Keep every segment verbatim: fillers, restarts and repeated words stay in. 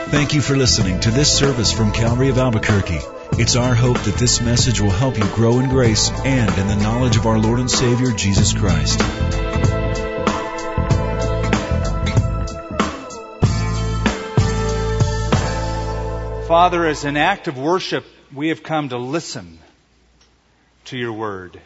Thank you for listening to this service from Calvary of Albuquerque. It's our hope that this message will help you grow in grace and in the knowledge of our Lord and Savior, Jesus Christ. Father, as an act of worship, we have come to listen to your word.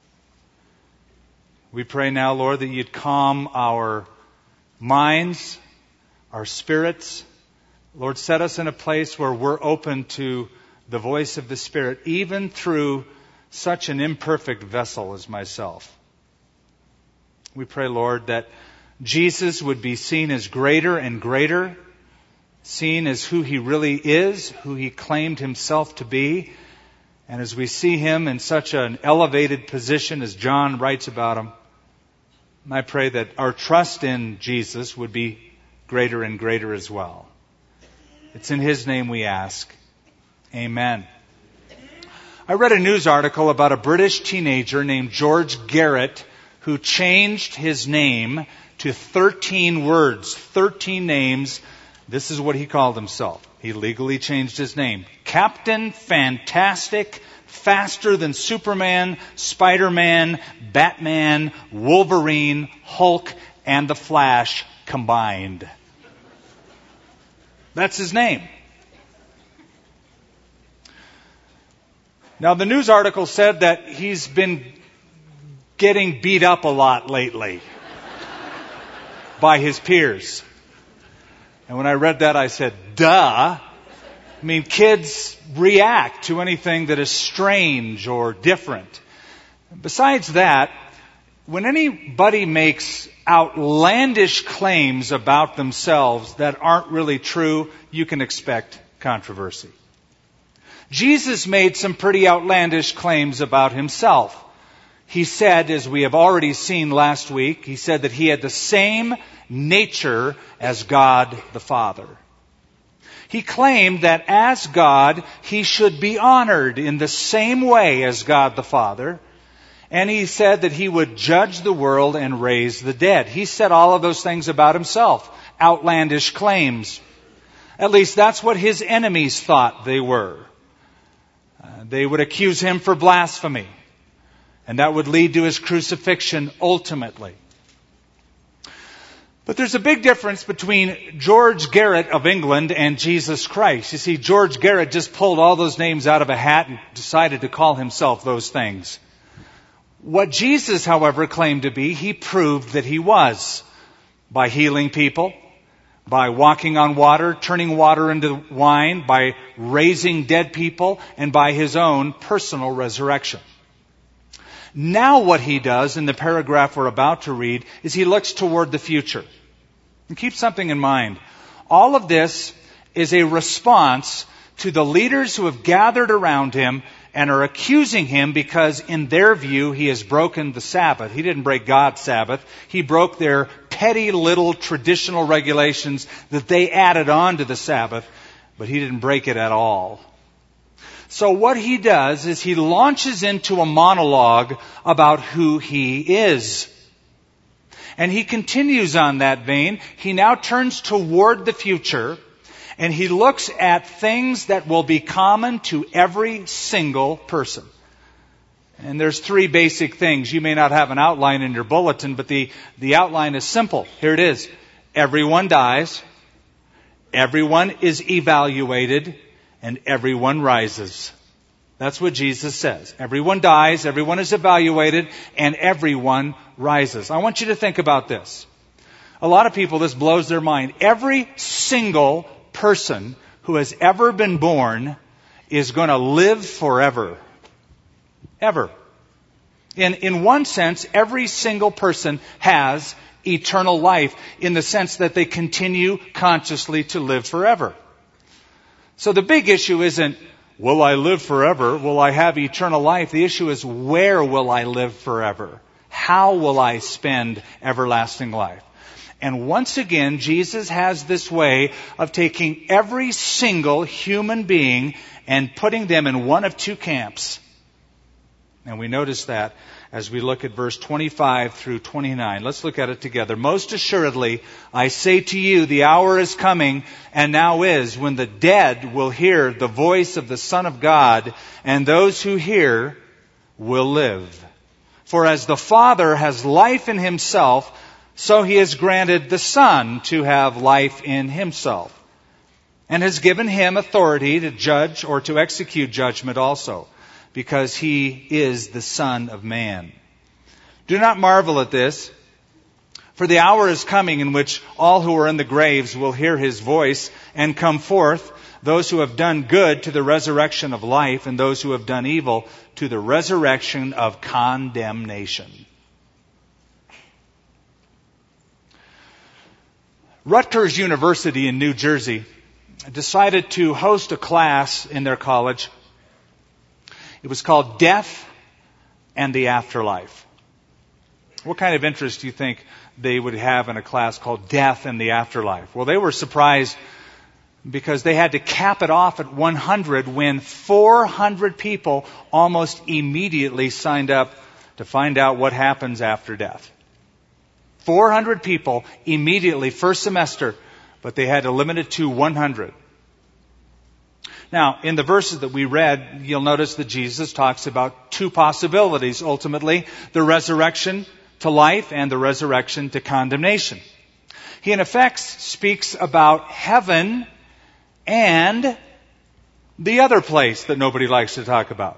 We pray now, Lord, that you'd calm our minds, our spirits. Lord, set us in a place where we're open to the voice of the Spirit, even through such an imperfect vessel as myself. We pray, Lord, that Jesus would be seen as greater and greater, seen as who he really is, who he claimed himself to be. And as we see him in such an elevated position as John writes about him, I pray that our trust in Jesus would be greater and greater as well. It's in his name we ask. Amen. I read a news article about a British teenager named George Garrett who changed his name to thirteen words, thirteen names. This is what he called himself. He legally changed his name. Captain Fantastic, Faster Than Superman, Spider-Man, Batman, Wolverine, Hulk, and the Flash combined. That's his name. Now, the news article said that he's been getting beat up a lot lately by his peers. And when I read that, I said, duh. I mean, kids react to anything that is strange or different. Besides that, when anybody makes outlandish claims about themselves that aren't really true, you can expect controversy. Jesus made some pretty outlandish claims about himself. He said, as we have already seen last week, he said that he had the same nature as God the Father. He claimed that as God, he should be honored in the same way as God the Father. And he said that he would judge the world and raise the dead. He said all of those things about himself. Outlandish claims. At least that's what his enemies thought they were. Uh, they would accuse him for blasphemy. And that would lead to his crucifixion ultimately. But there's a big difference between George Garrett of England and Jesus Christ. You see, George Garrett just pulled all those names out of a hat and decided to call himself those things. What Jesus, however, claimed to be, he proved that he was. By healing people, by walking on water, turning water into wine, by raising dead people, and by his own personal resurrection. Now what he does in the paragraph we're about to read is he looks toward the future. And keep something in mind. All of this is a response to the leaders who have gathered around him and are accusing him because in their view he has broken the Sabbath. He didn't break God's Sabbath. He broke their petty little traditional regulations that they added on to the Sabbath, but he didn't break it at all. So what he does is he launches into a monologue about who he is. And he continues on that vein. He now turns toward the future, and he looks at things that will be common to every single person. And there's three basic things. You may not have an outline in your bulletin, but the, the outline is simple. Here it is. Everyone dies. Everyone is evaluated. And everyone rises. That's what Jesus says. Everyone dies, everyone is evaluated, and everyone rises. I want you to think about this. A lot of people, this blows their mind. Every single person who has ever been born is going to live forever. Ever. In, in one sense, every single person has eternal life in the sense that they continue consciously to live forever. So the big issue isn't, will I live forever? Will I have eternal life? The issue is, where will I live forever? How will I spend everlasting life? And once again, Jesus has this way of taking every single human being and putting them in one of two camps. And we notice that as we look at verse twenty-five through twenty-nine. Let's look at it together. Most assuredly, I say to you, the hour is coming, and now is, when the dead will hear the voice of the Son of God, and those who hear will live. For as the Father has life in himself, so he has granted the Son to have life in himself, and has given him authority to judge or to execute judgment also, because he is the Son of Man. Do not marvel at this, for the hour is coming in which all who are in the graves will hear his voice and come forth, those who have done good to the resurrection of life, and those who have done evil to the resurrection of condemnation. Rutgers University in New Jersey decided to host a class in their college. It was called Death and the Afterlife. What kind of interest do you think they would have in a class called Death and the Afterlife? Well, they were surprised because they had to cap it off at one hundred when four hundred people almost immediately signed up to find out what happens after death. four hundred people immediately, first semester, but they had to limit it to one hundred. Now, in the verses that we read, you'll notice that Jesus talks about two possibilities, ultimately, the resurrection to life and the resurrection to condemnation. He, in effect, speaks about heaven and the other place that nobody likes to talk about.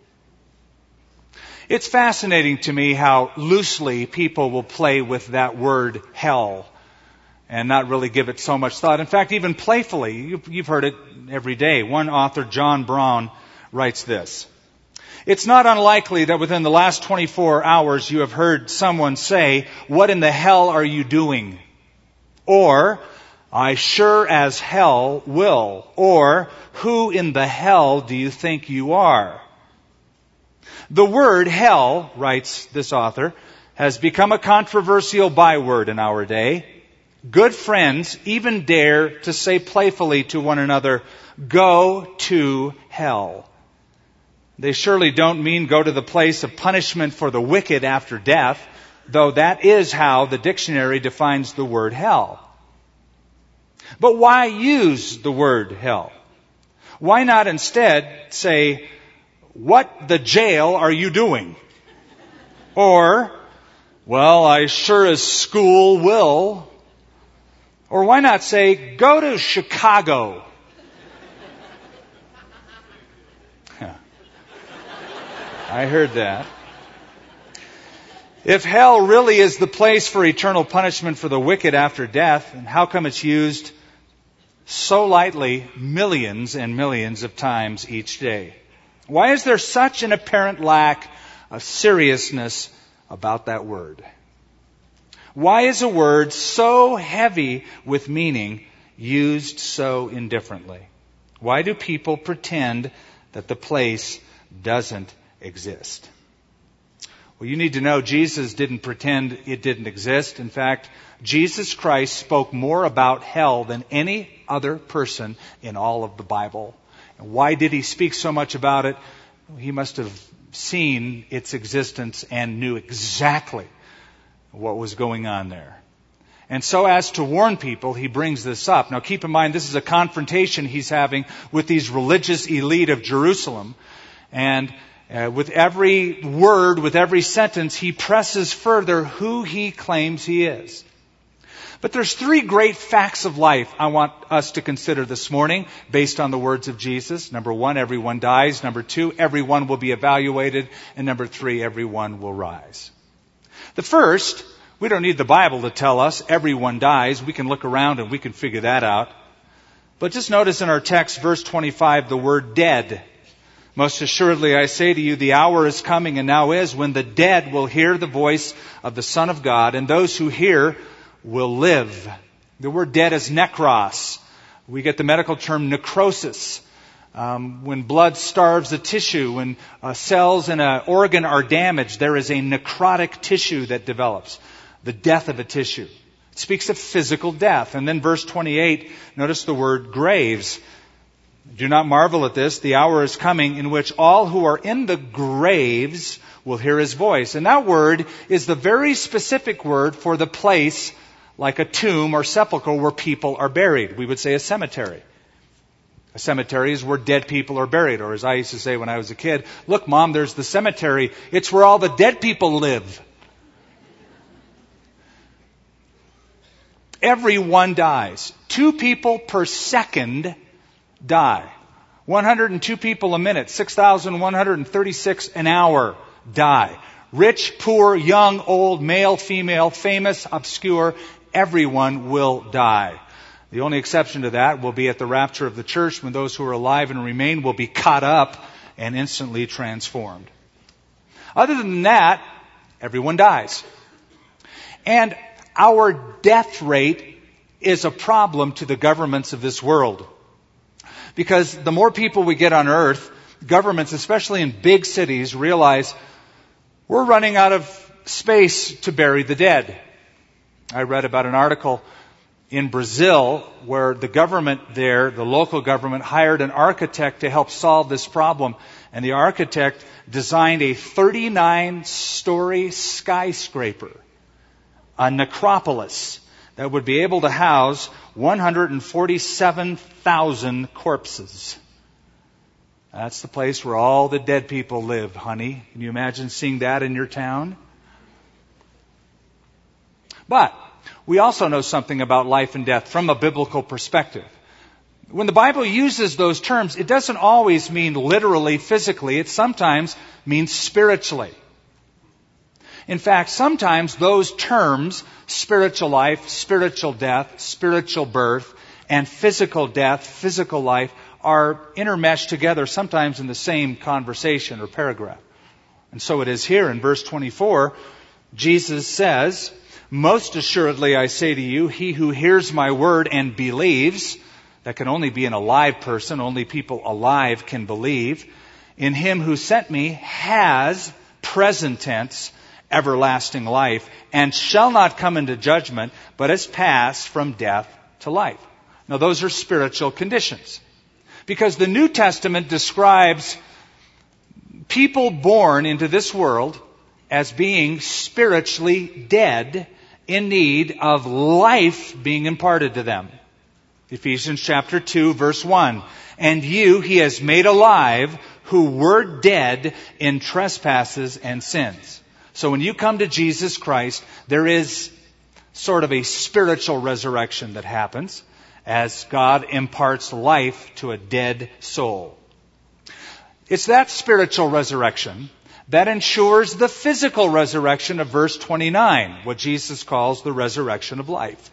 It's fascinating to me how loosely people will play with that word hell and not really give it so much thought. In fact, even playfully, you've, you've heard it every day. One author, John Brown, writes this. It's not unlikely that within the last twenty-four hours you have heard someone say, "What in the hell are you doing?" Or, "I sure as hell will." Or, "Who in the hell do you think you are?" The word hell, writes this author, has become a controversial byword in our day. Good friends even dare to say playfully to one another, "Go to hell." They surely don't mean go to the place of punishment for the wicked after death, though that is how the dictionary defines the word hell. But why use the word hell? Why not instead say, "What the jail are you doing?" Or, "Well, I sure as school will." Or why not say, "Go to Chicago"? I heard that. If hell really is the place for eternal punishment for the wicked after death, then how come it's used so lightly millions and millions of times each day? Why is there such an apparent lack of seriousness about that word? Why is a word so heavy with meaning used so indifferently? Why do people pretend that the place doesn't exist? Well, you need to know Jesus didn't pretend it didn't exist. In fact, Jesus Christ spoke more about hell than any other person in all of the Bible. And why did he speak so much about it? He must have seen its existence and knew exactly what was going on there. And so as to warn people, he brings this up. Now keep in mind, this is a confrontation he's having with these religious elite of Jerusalem. And uh, with every word, with every sentence, he presses further who he claims he is. But there's three great facts of life I want us to consider this morning based on the words of Jesus. Number one, everyone dies. Number two, everyone will be evaluated. And number three, everyone will rise. The first, we don't need the Bible to tell us everyone dies. We can look around and we can figure that out. But just notice in our text, verse twenty-five, the word dead. Most assuredly, I say to you, the hour is coming and now is when the dead will hear the voice of the Son of God, and those who hear will live. The word dead is nekros. We get the medical term necrosis. Um, when blood starves a tissue, when uh, cells in an organ are damaged, there is a necrotic tissue that develops. The death of a tissue. It speaks of physical death. And then verse twenty-eight, notice the word graves. Do not marvel at this. The hour is coming in which all who are in the graves will hear his voice. And that word is the very specific word for the place like a tomb or sepulchre where people are buried. We would say a cemetery. A cemetery is where dead people are buried. Or as I used to say when I was a kid, look, Mom, there's the cemetery. It's where all the dead people live. Everyone dies. Two people per second die. one hundred two people a minute. six thousand one hundred thirty-six an hour die. Rich, poor, young, old, male, female, famous, obscure, everyone will die. The only exception to that will be at the rapture of the church, when those who are alive and remain will be caught up and instantly transformed. Other than that, everyone dies. And our death rate is a problem to the governments of this world. Because the more people we get on earth, governments, especially in big cities, realize we're running out of space to bury the dead. I read about an article in Brazil where the government there, the local government, hired an architect to help solve this problem. And the architect designed a thirty-nine story skyscraper, a necropolis, that would be able to house one hundred forty-seven thousand corpses. That's the place where all the dead people live, honey. Can you imagine seeing that in your town? But we also know something about life and death from a biblical perspective. When the Bible uses those terms, it doesn't always mean literally, physically. It sometimes means spiritually. In fact, sometimes those terms, spiritual life, spiritual death, spiritual birth, and physical death, physical life, are intermeshed together, sometimes in the same conversation or paragraph. And so it is here in verse twenty-four. Jesus says, "Most assuredly I say to you, he who hears my word and believes," that can only be an alive person, only people alive can believe, "in him who sent me has," present tense, "everlasting life, and shall not come into judgment, but has passed from death to life." Now those are spiritual conditions. Because the New Testament describes people born into this world as being spiritually dead, in need of life being imparted to them. Ephesians chapter two, verse one. "And you he has made alive who were dead in trespasses and sins." So when you come to Jesus Christ, there is sort of a spiritual resurrection that happens as God imparts life to a dead soul. It's that spiritual resurrection that ensures the physical resurrection of verse twenty-nine, what Jesus calls the resurrection of life.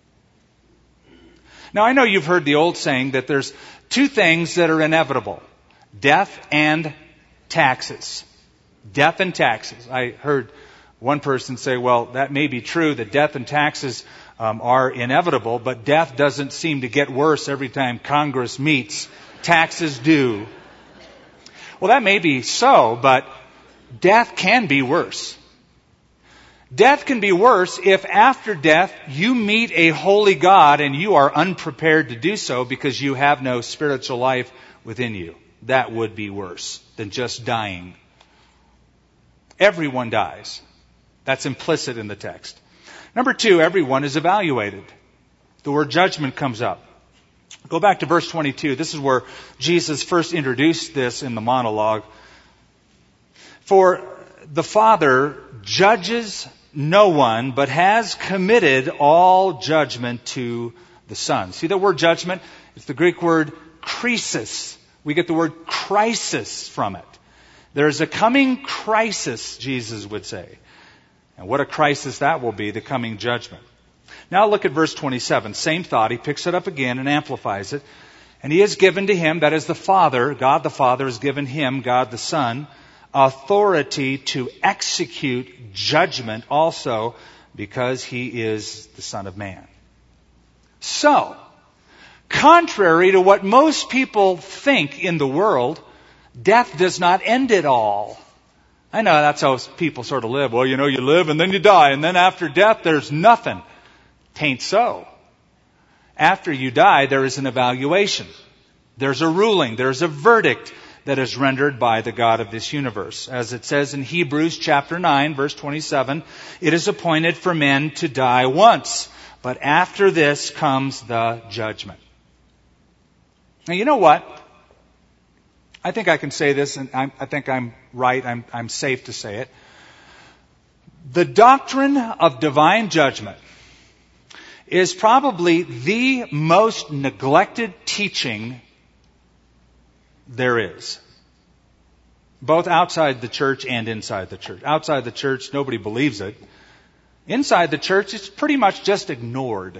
Now I know you've heard the old saying that there's two things that are inevitable: death and taxes. Death and taxes. I heard one person say, well, that may be true that death and taxes um, are inevitable, but death doesn't seem to get worse every time Congress meets. Taxes do. Well, that may be so, but death can be worse. Death can be worse if after death you meet a holy God and you are unprepared to do so because you have no spiritual life within you. That would be worse than just dying. Everyone dies. That's implicit in the text. Number two, everyone is evaluated. The word judgment comes up. Go back to verse twenty-two. This is where Jesus first introduced this in the monologue. "For the Father judges no one, but has committed all judgment to the Son." See the word judgment? It's the Greek word krisis. We get the word crisis from it. There's a coming crisis, Jesus would say. And what a crisis that will be, the coming judgment. Now look at verse twenty-seven. Same thought. He picks it up again and amplifies it. "And he has given to him," that is the Father, God the Father has given him, God the Son, "authority to execute judgment also, because he is the Son of Man." So, contrary to what most people think in the world, death does not end it all. I know that's how people sort of live. Well, you know, you live and then you die, and then after death there's nothing. Tain't so. After you die, there is an evaluation. There's a ruling. There's a verdict. that is rendered by the God of this universe. As it says in Hebrews chapter nine, verse twenty-seven, it is appointed for men to die once, but after this comes the judgment. Now, you know what? I think I can say this, and I'm, I think I'm right. I'm, I'm safe to say it. The doctrine of divine judgment is probably the most neglected teaching there is, both outside the church and inside the church. Outside the church, nobody believes it. Inside the church, it's pretty much just ignored.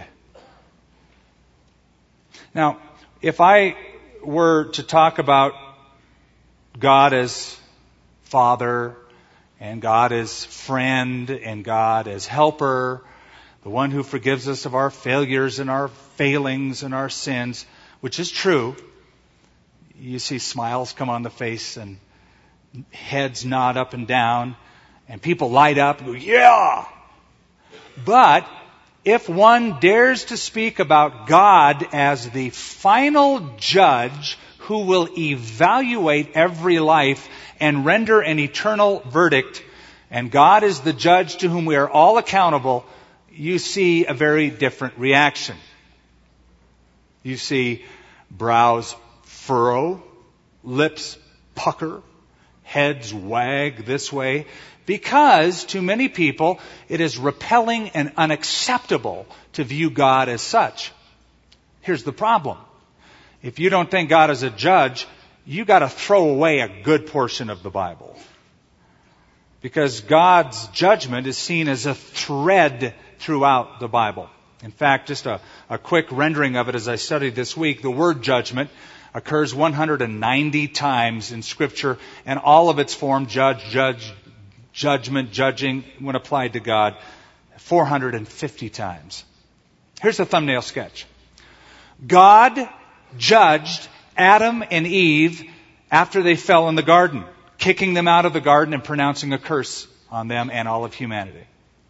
Now, if I were to talk about God as Father, and God as friend, and God as helper, the one who forgives us of our failures and our failings and our sins, which is true. You see smiles come on the face and heads nod up and down and people light up and go, yeah! But if one dares to speak about God as the final judge who will evaluate every life and render an eternal verdict, and God is the judge to whom we are all accountable, you see a very different reaction. You see brows furrow, lips pucker, heads wag this way, because to many people it is repelling and unacceptable to view God as such. Here's the problem. If you don't think God is a judge, you got to throw away a good portion of the Bible. Because God's judgment is seen as a thread throughout the Bible. In fact, just a, a quick rendering of it as I studied this week, the word judgment occurs one hundred ninety times in Scripture, and all of its form, judge, judge, judgment, judging, when applied to God, four hundred fifty times. Here's a thumbnail sketch. God judged Adam and Eve after they fell in the garden, kicking them out of the garden and pronouncing a curse on them and all of humanity.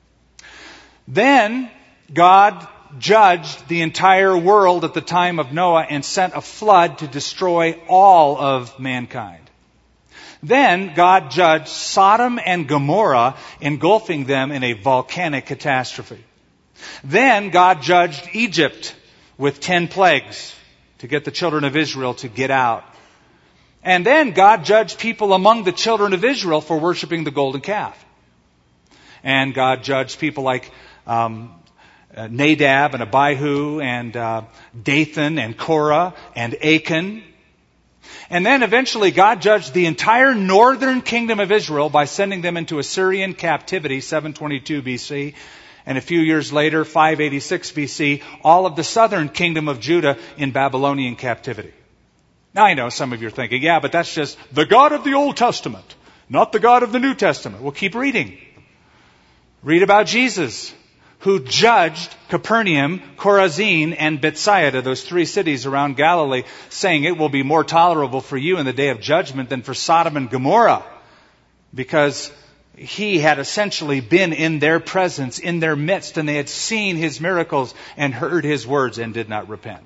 Then God judged the entire world at the time of Noah and sent a flood to destroy all of mankind. Then God judged Sodom and Gomorrah, engulfing them in a volcanic catastrophe. Then God judged Egypt with ten plagues to get the children of Israel to get out. And then God judged people among the children of Israel for worshiping the golden calf. And God judged people like um, uh, Nadab and Abihu and uh, Dathan and Korah and Achan. And then eventually God judged the entire northern kingdom of Israel by sending them into Assyrian captivity, seven twenty-two B C. And a few years later, five eighty-six B C, all of the southern kingdom of Judah in Babylonian captivity. Now I know some of you are thinking, yeah, but that's just the God of the Old Testament, not the God of the New Testament. Well, keep reading. Read about Jesus, who judged Capernaum, Chorazin, and Bethsaida, those three cities around Galilee, saying it will be more tolerable for you in the day of judgment than for Sodom and Gomorrah, because he had essentially been in their presence, in their midst, and they had seen his miracles and heard his words and did not repent.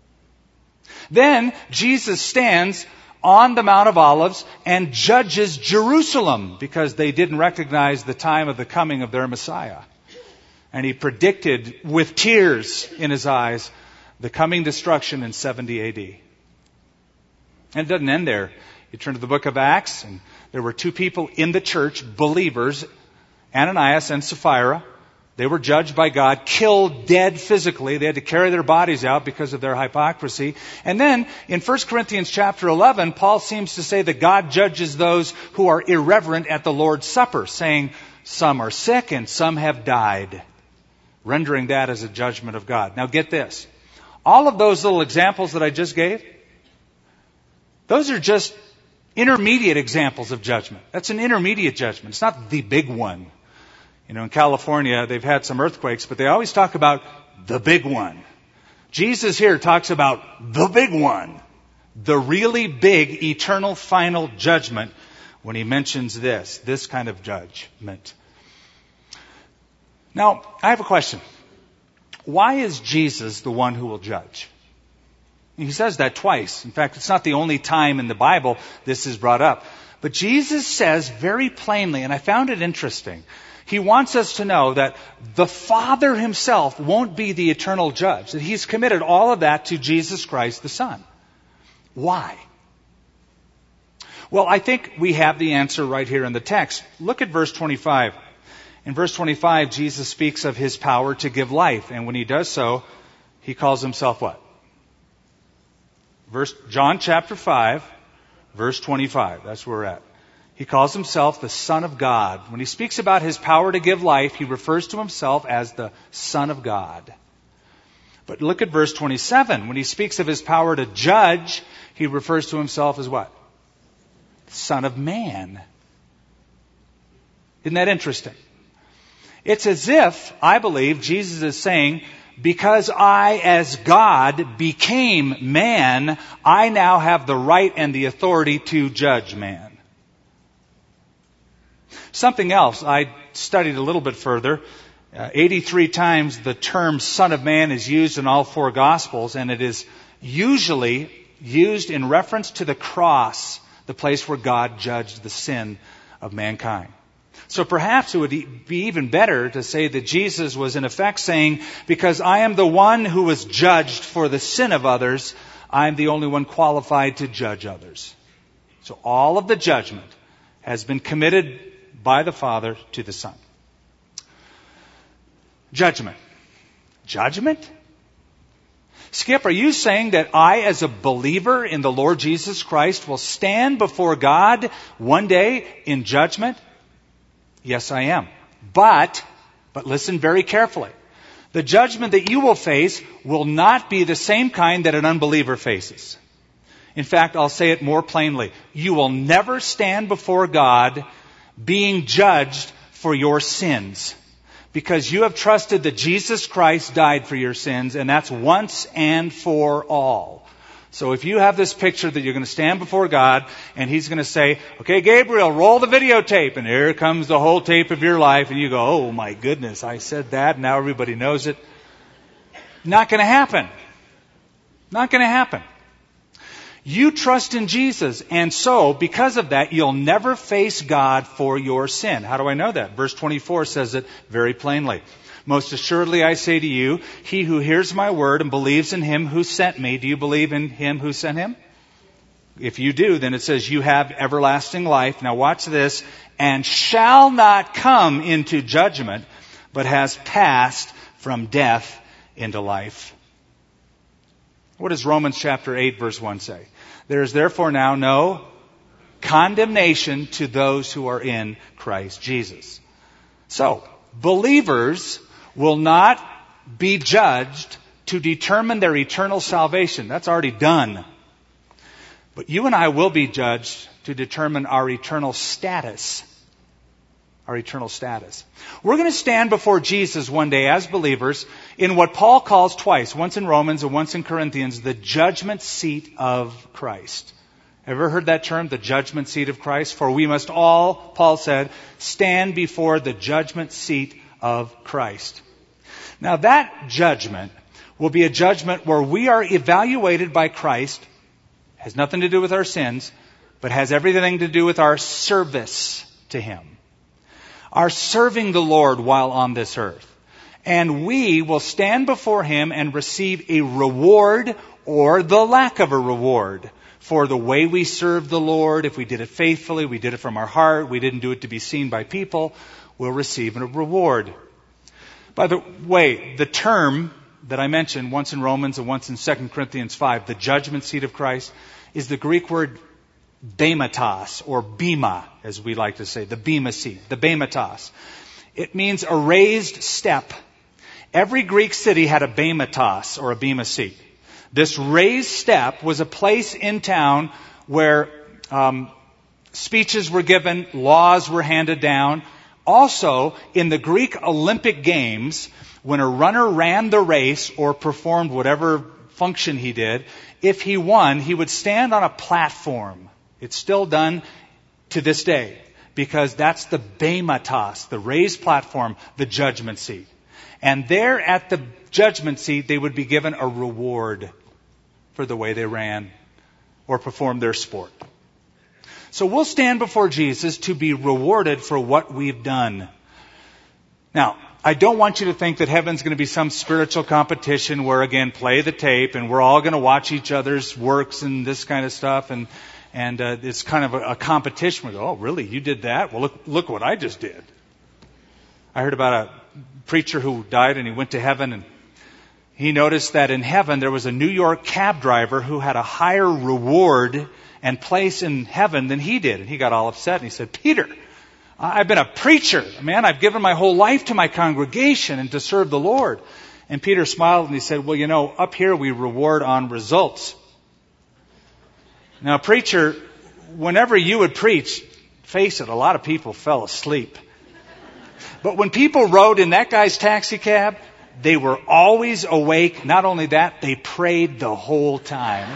Then Jesus stands on the Mount of Olives and judges Jerusalem because they didn't recognize the time of the coming of their Messiah. And he predicted with tears in his eyes the coming destruction in seventy A D. And it doesn't end there. You turn to the book of Acts, and there were two people in the church, believers, Ananias and Sapphira. They were judged by God, killed dead physically. They had to carry their bodies out because of their hypocrisy. And then in First Corinthians chapter eleven, Paul seems to say that God judges those who are irreverent at the Lord's Supper, saying some are sick and some have died, rendering that as a judgment of God. Now get this. All of those little examples that I just gave, those are just intermediate examples of judgment. That's an intermediate judgment. It's not the big one. You know, in California, they've had some earthquakes, but they always talk about the big one. Jesus here talks about the big one, the really big, eternal, final judgment when he mentions this, this kind of judgment. Now, I have a question. Why is Jesus the one who will judge? He says that twice. In fact, it's not the only time in the Bible this is brought up. But Jesus says very plainly, and I found it interesting, He wants us to know that the Father Himself won't be the eternal judge, that He's committed all of that to Jesus Christ the Son. Why? Well, I think we have the answer right here in the text. Look at verse twenty-five. In verse twenty-five, Jesus speaks of His power to give life, and when He does so, He calls Himself what? Verse John chapter five, verse twenty-five. That's where we're at. He calls Himself the Son of God. When He speaks about His power to give life, He refers to Himself as the Son of God. But look at verse twenty-seven. When He speaks of His power to judge, He refers to Himself as what? Son of Man. Isn't that interesting? It's as if, I believe, Jesus is saying, because I, as God, became man, I now have the right and the authority to judge man. Something else, I studied a little bit further. Uh, eighty-three times the term Son of Man is used in all four Gospels, and it is usually used in reference to the cross, the place where God judged the sin of mankind. So perhaps it would be even better to say that Jesus was in effect saying, because I am the one who was judged for the sin of others, I am the only one qualified to judge others. So all of the judgment has been committed by the Father to the Son. Judgment. Judgment? Skip, are you saying that I, as a believer in the Lord Jesus Christ, will stand before God one day in judgment? Yes, I am. But, but listen very carefully. The judgment that you will face will not be the same kind that an unbeliever faces. In fact, I'll say it more plainly. You will never stand before God being judged for your sins, because you have trusted that Jesus Christ died for your sins, and that's once and for all. So if you have this picture that you're going to stand before God, and He's going to say, okay, Gabriel, roll the videotape, and here comes the whole tape of your life, and you go, oh my goodness, I said that, and now everybody knows it. Not going to happen. Not going to happen. You trust in Jesus, and so, because of that, you'll never face God for your sin. How do I know that? Verse twenty-four says it very plainly. Most assuredly I say to you, he who hears my word and believes in Him who sent me, do you believe in Him who sent Him? If you do, then it says you have everlasting life. Now watch this. And shall not come into judgment, but has passed from death into life. What does Romans chapter eight verse one say? There is therefore now no condemnation to those who are in Christ Jesus. So, believers will not be judged to determine their eternal salvation. That's already done. But you and I will be judged to determine our eternal status. Our eternal status. We're going to stand before Jesus one day as believers in what Paul calls twice, once in Romans and once in Corinthians, the judgment seat of Christ. Ever heard that term, the judgment seat of Christ? For we must all, Paul said, stand before the judgment seat of Christ. Now that judgment will be a judgment where we are evaluated by Christ, has nothing to do with our sins, but has everything to do with our service to Him. Our serving the Lord while on this earth. And we will stand before Him and receive a reward or the lack of a reward for the way we served the Lord. If we did it faithfully, we did it from our heart, we didn't do it to be seen by people, we'll receive a reward. By the way, the term that I mentioned, once in Romans and once in Second Corinthians five, the judgment seat of Christ, is the Greek word bematos, or bema, as we like to say, the bema seat, the bematos. It means a raised step. Every Greek city had a bematos, or a bema seat. This raised step was a place in town where um, speeches were given, laws were handed down. Also, in the Greek Olympic Games, when a runner ran the race or performed whatever function he did, if he won, he would stand on a platform. It's still done to this day because that's the bematos, the raised platform, the judgment seat. And there at the judgment seat, they would be given a reward for the way they ran or performed their sport. So we'll stand before Jesus to be rewarded for what we've done. Now, I don't want you to think that heaven's going to be some spiritual competition where, again, play the tape and we're all going to watch each other's works and this kind of stuff. And and uh, it's kind of a, a competition. We go, oh, really? You did that? Well, look, look what I just did. I heard about a preacher who died and he went to heaven, and he noticed that in heaven there was a New York cab driver who had a higher reward and place in heaven than he did. And he got all upset and he said, Peter, I've been a preacher, man. I've given my whole life to my congregation and to serve the Lord. And Peter smiled and he said, well, you know, up here we reward on results. Now, preacher, whenever you would preach, face it, a lot of people fell asleep. But when people rode in that guy's taxi cab, they were always awake. Not only that, they prayed the whole time.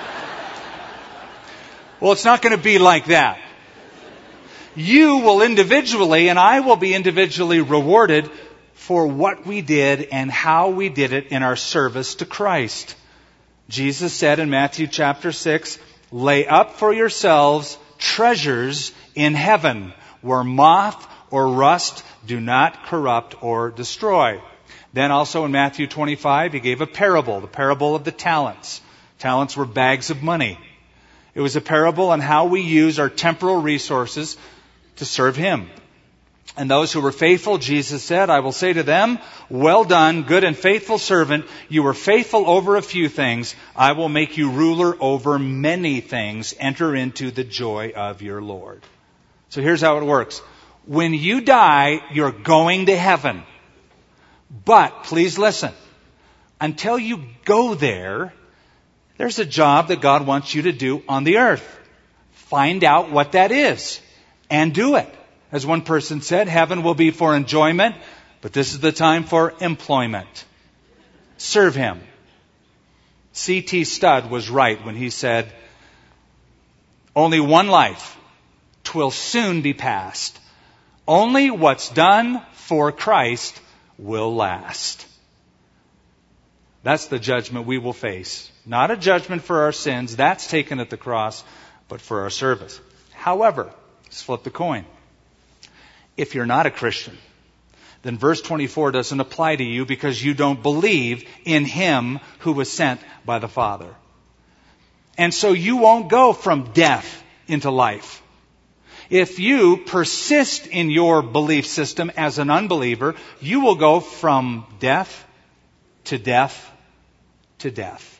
Well, it's not going to be like that. You will individually, and I will be individually rewarded for what we did and how we did it in our service to Christ. Jesus said in Matthew chapter six, lay up for yourselves treasures in heaven, where moth or rust do not corrupt or destroy. Then also in Matthew twenty-five, he gave a parable, the parable of the talents. Talents were bags of money. It was a parable on how we use our temporal resources to serve Him. And those who were faithful, Jesus said, I will say to them, well done, good and faithful servant. You were faithful over a few things. I will make you ruler over many things. Enter into the joy of your Lord. So here's how it works. When you die, you're going to heaven. But please listen. Until you go there, there's a job that God wants you to do on the earth. Find out what that is. And do it. As one person said, heaven will be for enjoyment, but this is the time for employment. Serve Him. C T Studd was right when he said, only one life, 'twill soon be past. Only what's done for Christ will last. That's the judgment we will face. Not a judgment for our sins, that's taken at the cross, but for our service. However, let's flip the coin. If you're not a Christian, then verse twenty-four doesn't apply to you because you don't believe in Him who was sent by the Father. And so you won't go from death into life. If you persist in your belief system as an unbeliever, you will go from death to death to death.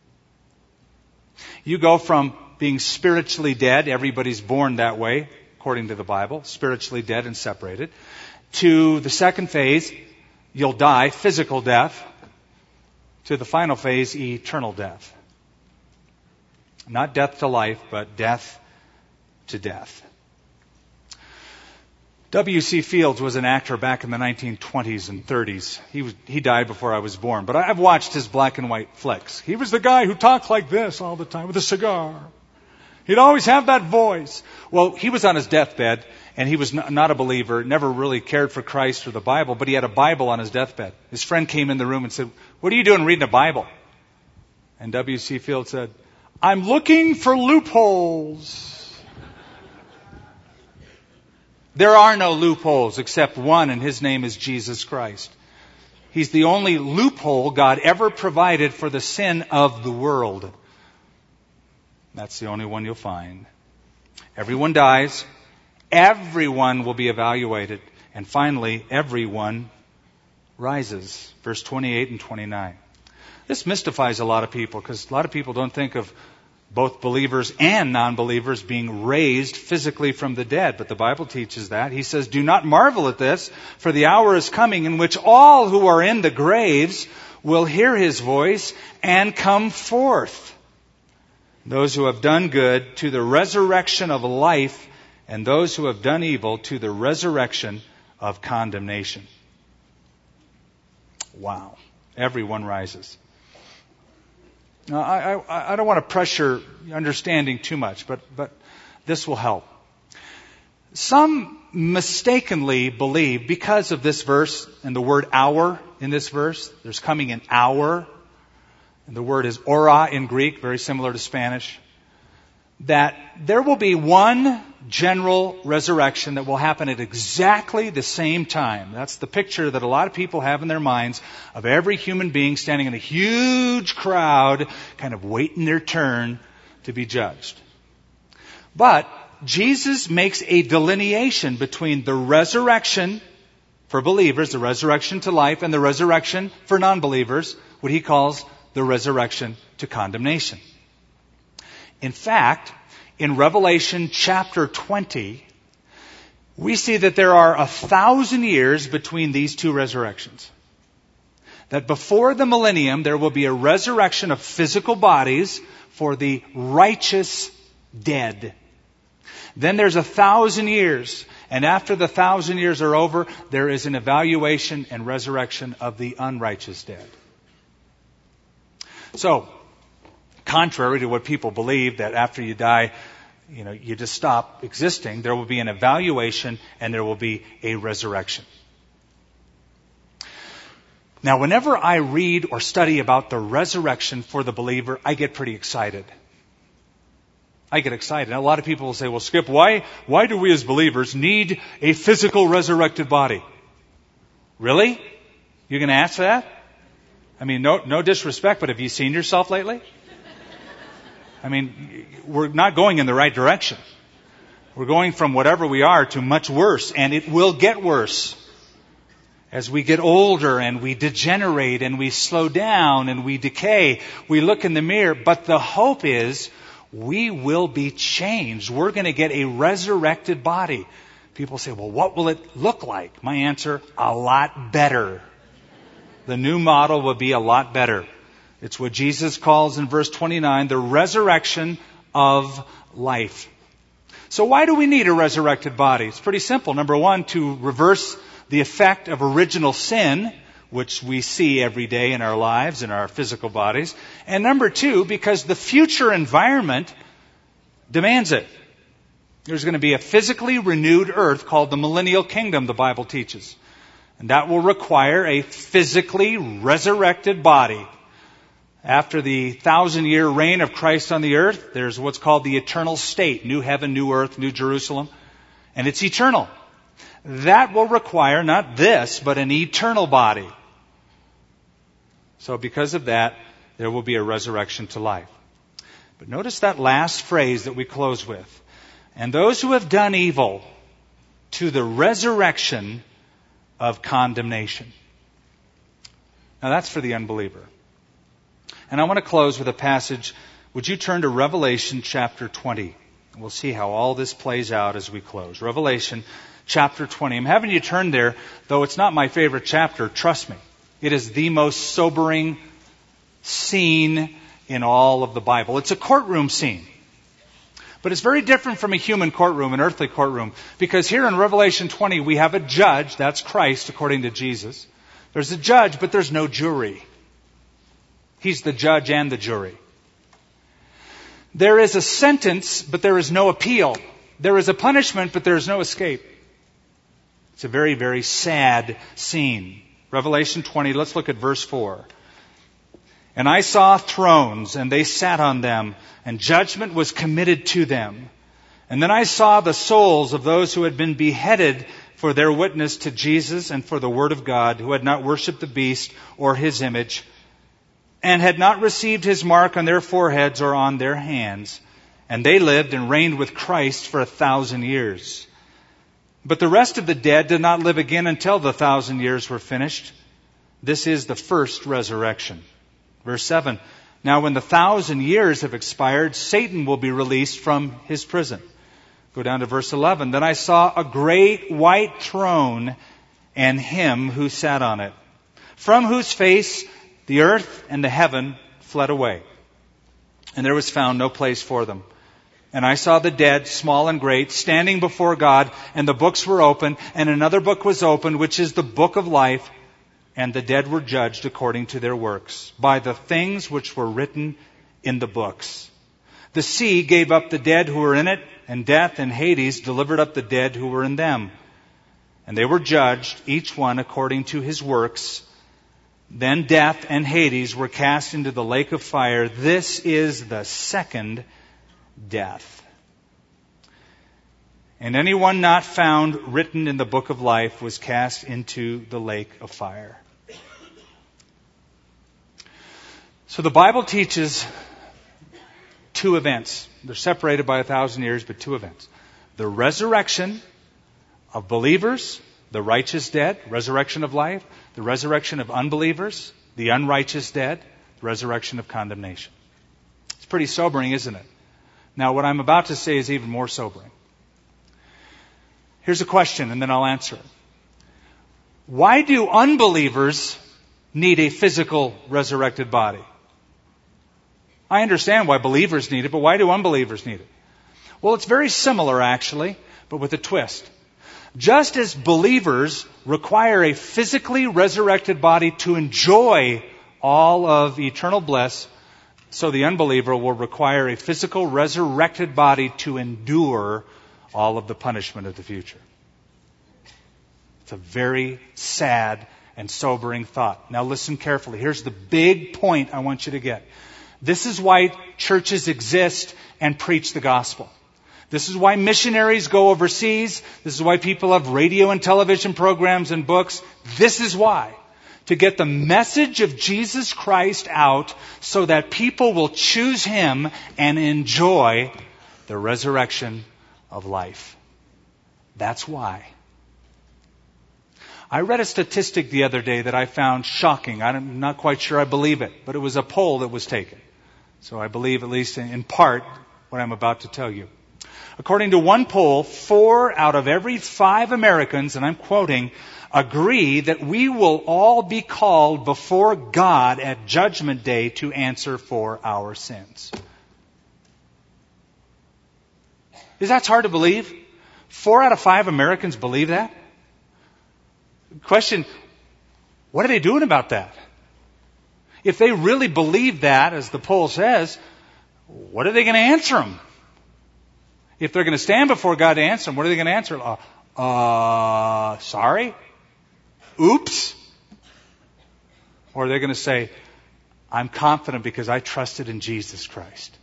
You go from being spiritually dead, everybody's born that way, according to the Bible, spiritually dead and separated, to the second phase, you'll die, physical death, to the final phase, eternal death. Not death to life, but death to death. W C Fields was an actor back in the nineteen twenties and thirties. He was, he died before I was born, but I've watched his black and white flicks. He was the guy who talked like this all the time with a cigar. He'd always have that voice. Well, he was on his deathbed, and he was not a believer, never really cared for Christ or the Bible, but he had a Bible on his deathbed. His friend came in the room and said, what are you doing reading a Bible? And W C Fields said, I'm looking for loopholes. There are no loopholes except one, and His name is Jesus Christ. He's the only loophole God ever provided for the sin of the world. That's the only one you'll find. Everyone dies. Everyone will be evaluated. And finally, everyone rises. Verse twenty-eight and twenty-nine. This mystifies a lot of people because a lot of people don't think of both believers and non-believers being raised physically from the dead. But the Bible teaches that. He says, do not marvel at this, for the hour is coming in which all who are in the graves will hear His voice and come forth. Those who have done good to the resurrection of life, and those who have done evil to the resurrection of condemnation. Wow. Everyone rises. Now, I, I, I don't want to pressure understanding too much, but, but this will help. Some mistakenly believe, because of this verse and the word hour in this verse, there's coming an hour, and the word is ora in Greek, very similar to Spanish, that there will be one general resurrection that will happen at exactly the same time. That's the picture that a lot of people have in their minds of every human being standing in a huge crowd, kind of waiting their turn to be judged. But Jesus makes a delineation between the resurrection for believers, the resurrection to life, and the resurrection for non-believers, what he calls the resurrection to condemnation. In fact, in Revelation chapter twenty, we see that there are a thousand years between these two resurrections. That before the millennium, there will be a resurrection of physical bodies for the righteous dead. Then there's a thousand years, and after the thousand years are over, there is an evaluation and resurrection of the unrighteous dead. So, contrary to what people believe, that after you die, you know, you just stop existing, there will be an evaluation and there will be a resurrection. Now, whenever I read or study about the resurrection for the believer, I get pretty excited. I get excited. A lot of people will say, well, Skip, why, why do we as believers need a physical resurrected body? Really? You're going to ask that? I mean, no, no disrespect, but have you seen yourself lately? I mean, we're not going in the right direction. We're going from whatever we are to much worse, and it will get worse. As we get older and we degenerate and we slow down and we decay, we look in the mirror, but the hope is we will be changed. We're going to get a resurrected body. People say, well, what will it look like? My answer, a lot better. The new model will be a lot better. It's what Jesus calls in verse twenty-nine, the resurrection of life. So why do we need a resurrected body? It's pretty simple. Number one, to reverse the effect of original sin, which we see every day in our lives, in our physical bodies. And number two, because the future environment demands it. There's going to be a physically renewed earth called the millennial kingdom, the Bible teaches. And that will require a physically resurrected body. After the thousand-year reign of Christ on the earth, there's what's called the eternal state, new heaven, new earth, new Jerusalem. And it's eternal. That will require not this, but an eternal body. So because of that, there will be a resurrection to life. But notice that last phrase that we close with. And those who have done evil to the resurrection of condemnation. Now that's for the unbeliever. And I want to close with a passage. Would you turn to Revelation chapter twenty? We'll see how all this plays out as we close. Revelation chapter twenty. I'm having you turn there, though it's not my favorite chapter. Trust me. It is the most sobering scene in all of the Bible. It's a courtroom scene. But it's very different from a human courtroom, an earthly courtroom. Because here in Revelation twenty, we have a judge. That's Christ, according to Jesus. There's a judge, but there's no jury. He's the judge and the jury. There is a sentence, but there is no appeal. There is a punishment, but there is no escape. It's a very, very sad scene. Revelation twenty, let's look at verse four. And I saw thrones, and they sat on them, and judgment was committed to them. And then I saw the souls of those who had been beheaded for their witness to Jesus and for the word of God, who had not worshipped the beast or his image, and had not received his mark on their foreheads or on their hands. And they lived and reigned with Christ for a thousand years. But the rest of the dead did not live again until the thousand years were finished. This is the first resurrection. Verse seven. Now when the thousand years have expired, Satan will be released from his prison. Go down to verse eleven. Then I saw a great white throne and him who sat on it, from whose face the earth and the heaven fled away, and there was found no place for them. And I saw the dead, small and great, standing before God, and the books were open, and another book was opened, which is the book of life, and the dead were judged according to their works, by the things which were written in the books. The sea gave up the dead who were in it, and death and Hades delivered up the dead who were in them. And they were judged, each one according to his works. Then death and Hades were cast into the lake of fire. This is the second death. And anyone not found written in the book of life was cast into the lake of fire. So the Bible teaches two events. They're separated by a thousand years, but two events. The resurrection of believers, the righteous dead, resurrection of life. The resurrection of unbelievers, the unrighteous dead, the resurrection of condemnation. It's pretty sobering, isn't it? Now, what I'm about to say is even more sobering. Here's a question, and then I'll answer it. Why do unbelievers need a physical resurrected body? I understand why believers need it, but why do unbelievers need it? Well, it's very similar, actually, but with a twist. Just as believers require a physically resurrected body to enjoy all of eternal bliss, so the unbeliever will require a physical resurrected body to endure all of the punishment of the future. It's a very sad and sobering thought. Now listen carefully. Here's the big point I want you to get. This is why churches exist and preach the gospel. This is why missionaries go overseas. This is why people have radio and television programs and books. This is why. To get the message of Jesus Christ out so that people will choose Him and enjoy the resurrection of life. That's why. I read a statistic the other day that I found shocking. I'm not quite sure I believe it, but it was a poll that was taken. So I believe, at least in part, what I'm about to tell you. According to one poll, four out of every five Americans, and I'm quoting, agree that we will all be called before God at Judgment Day to answer for our sins. Is that hard to believe? Four out of five Americans believe that? Question, what are they doing about that? If they really believe that, as the poll says, what are they going to answer them? If they're going to stand before God to answer them, what are they going to answer? Uh, uh, sorry? Oops? Or are they going to say, I'm confident because I trusted in Jesus Christ?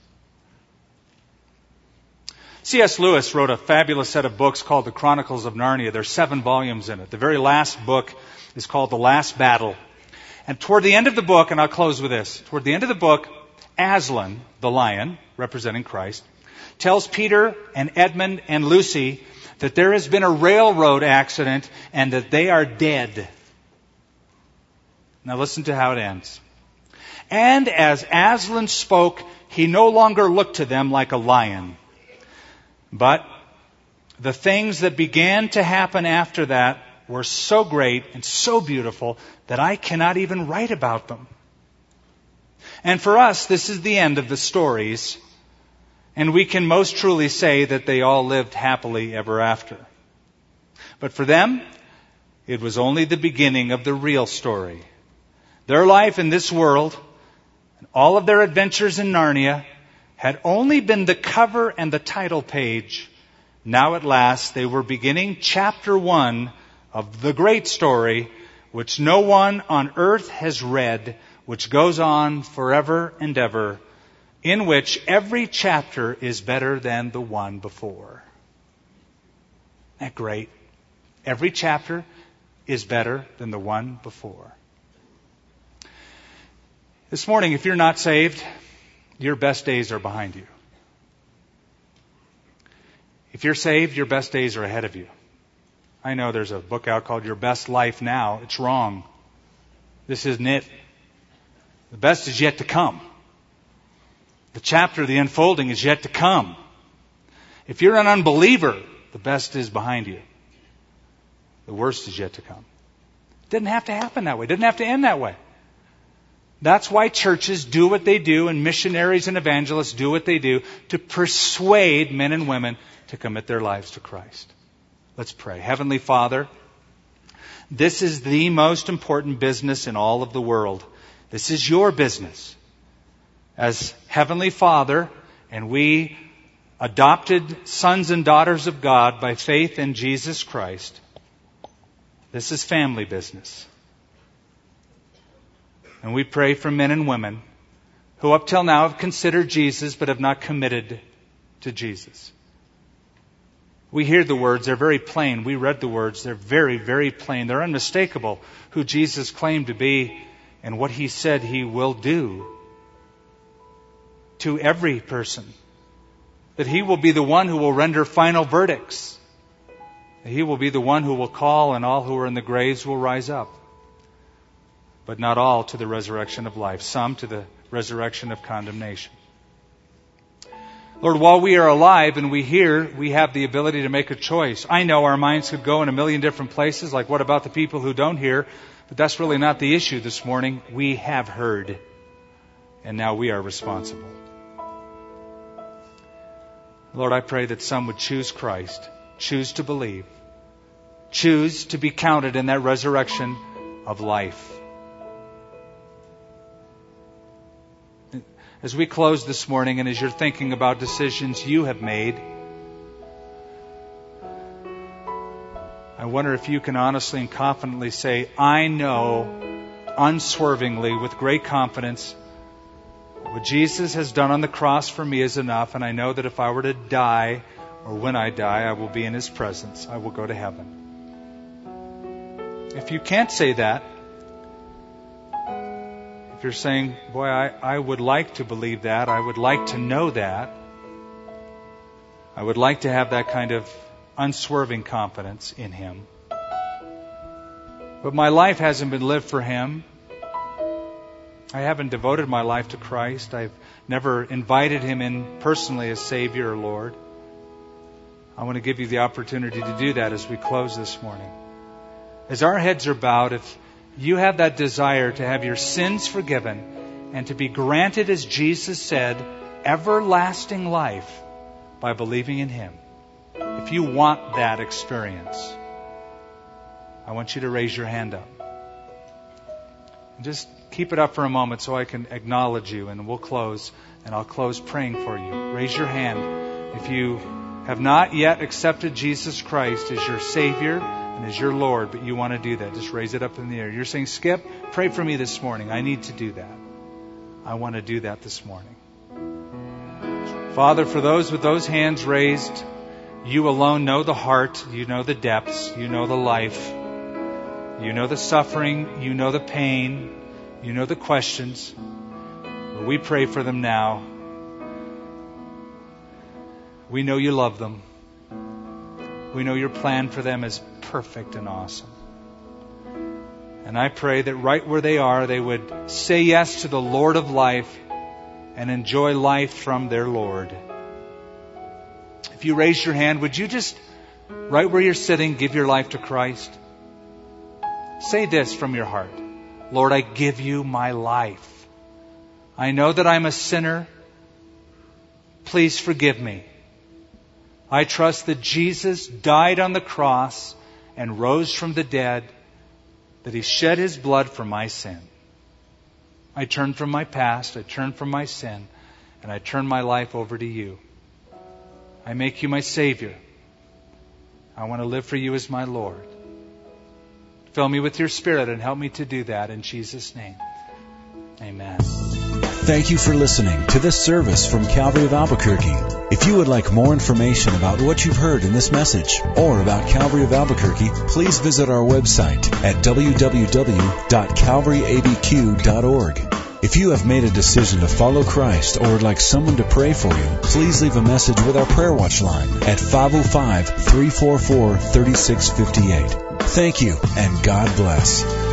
C S Lewis wrote a fabulous set of books called The Chronicles of Narnia. There's seven volumes in it. The very last book is called The Last Battle. And toward the end of the book, and I'll close with this, toward the end of the book, Aslan, the lion, representing Christ, tells Peter and Edmund and Lucy that there has been a railroad accident and that they are dead. Now listen to how it ends. And as Aslan spoke, he no longer looked to them like a lion. But the things that began to happen after that were so great and so beautiful that I cannot even write about them. And for us, this is the end of the stories, and we can most truly say that they all lived happily ever after. But for them, it was only the beginning of the real story. Their life in this world, and all of their adventures in Narnia, had only been the cover and the title page. Now at last they were beginning chapter one of the great story, which no one on earth has read, which goes on forever and ever, in which every chapter is better than the one before. Isn't that great? Every chapter is better than the one before. This morning, if you're not saved, your best days are behind you. If you're saved, your best days are ahead of you. I know there's a book out called Your Best Life Now. It's wrong. This isn't it. The best is yet to come. The chapter, the unfolding is yet to come. If you're an unbeliever, the best is behind you. The worst is yet to come. It didn't have to happen that way. It didn't have to end that way. That's why churches do what they do and missionaries and evangelists do what they do to persuade men and women to commit their lives to Christ. Let's pray. Heavenly Father, this is the most important business in all of the world. This is your business. As Heavenly Father, and we adopted sons and daughters of God by faith in Jesus Christ, this is family business. And we pray for men and women who up till now have considered Jesus but have not committed to Jesus. We hear the words, they're very plain. We read the words, they're very, very plain. They're unmistakable who Jesus claimed to be and what He said He will do to every person. That He will be the one who will render final verdicts. That He will be the one who will call and all who are in the graves will rise up. But not all to the resurrection of life. Some to the resurrection of condemnation. Lord, while we are alive and we hear, we have the ability to make a choice. I know our minds could go in a million different places, like what about the people who don't hear? But that's really not the issue this morning. We have heard, and now we are responsible. Lord, I pray that some would choose Christ, choose to believe, choose to be counted in that resurrection of life. As we close this morning and as you're thinking about decisions you have made, I wonder if you can honestly and confidently say, I know unswervingly with great confidence what Jesus has done on the cross for me is enough, and I know that if I were to die or when I die, I will be in His presence. I will go to heaven. If you can't say that, if you're saying, boy, I, I would like to believe that, I would like to know that, I would like to have that kind of unswerving confidence in Him, but my life hasn't been lived for Him. I haven't devoted my life to Christ. I've never invited Him in personally as Savior or Lord. I want to give you the opportunity to do that as we close this morning. As our heads are bowed, if you have that desire to have your sins forgiven and to be granted, as Jesus said, everlasting life by believing in Him. If you want that experience, I want you to raise your hand up. And just keep it up for a moment so I can acknowledge you, and we'll close, and I'll close praying for you. Raise your hand if you have not yet accepted Jesus Christ as your Savior and as your Lord, but you want to do that. Just raise it up in the air. You're saying, Skip, pray for me this morning. I need to do that. I want to do that this morning. Father, for those with those hands raised, you alone know the heart. You know the depths. You know the life. You know the suffering. You know the pain. You know the questions. But we pray for them now. We know you love them. We know your plan for them is perfect and awesome. And I pray that right where they are, they would say yes to the Lord of life and enjoy life from their Lord. If you raise your hand, would you just, right where you're sitting, give your life to Christ? Say this from your heart. Lord, I give you my life. I know that I'm a sinner. Please forgive me. I trust that Jesus died on the cross and rose from the dead, that He shed His blood for my sin. I turn from my past, I turn from my sin, and I turn my life over to you. I make you my Savior. I want to live for you as my Lord. Fill me with your Spirit and help me to do that in Jesus' name. Amen. Thank you for listening to this service from Calvary of Albuquerque. If you would like more information about what you've heard in this message or about Calvary of Albuquerque, please visit our website at w w w dot calvary a b q dot org. If you have made a decision to follow Christ or would like someone to pray for you, please leave a message with our Prayer Watch line at five oh five, three four four, three six five eight. Thank you, and God bless.